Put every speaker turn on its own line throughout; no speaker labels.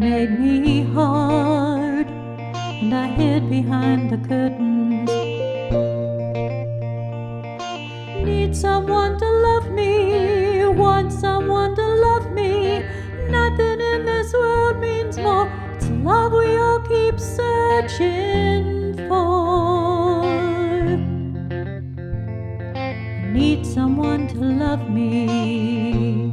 made me hard, and I hid behind the curtains. Need someone to love me, want someone to love me. Nothing in this world means more. It's love we all keep searching for. I need someone to love me.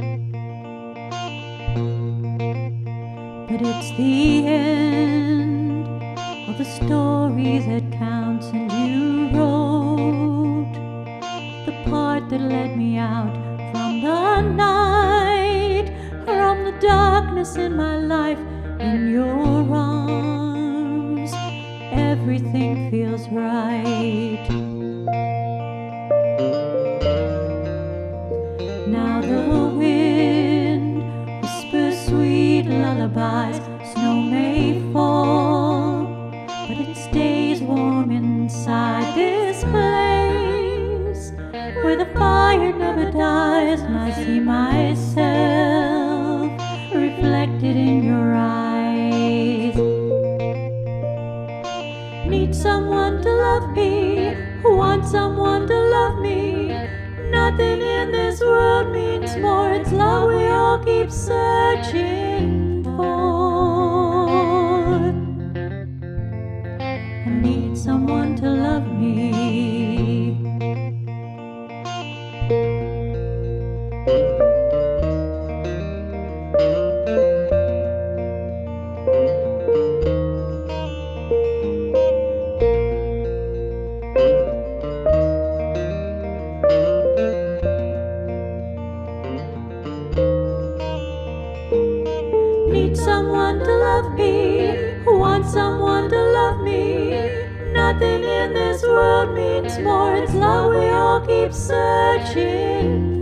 But it's the end of the story that counts, and you wrote the part that led me out from the night, from the darkness in my life. In your arms, everything feels right. Now the wind whispers sweet lullabies. Snow may fall, but it stays warm inside this place where the fire never dies. And I see myself reflected in your eyes. Need someone to love me, want someone to love me. Nothing in this world means more. It's love we all keep searching for. I need someone to love me. Need someone to love me, want someone to love me. Nothing in this world means more. It's love we all keep searching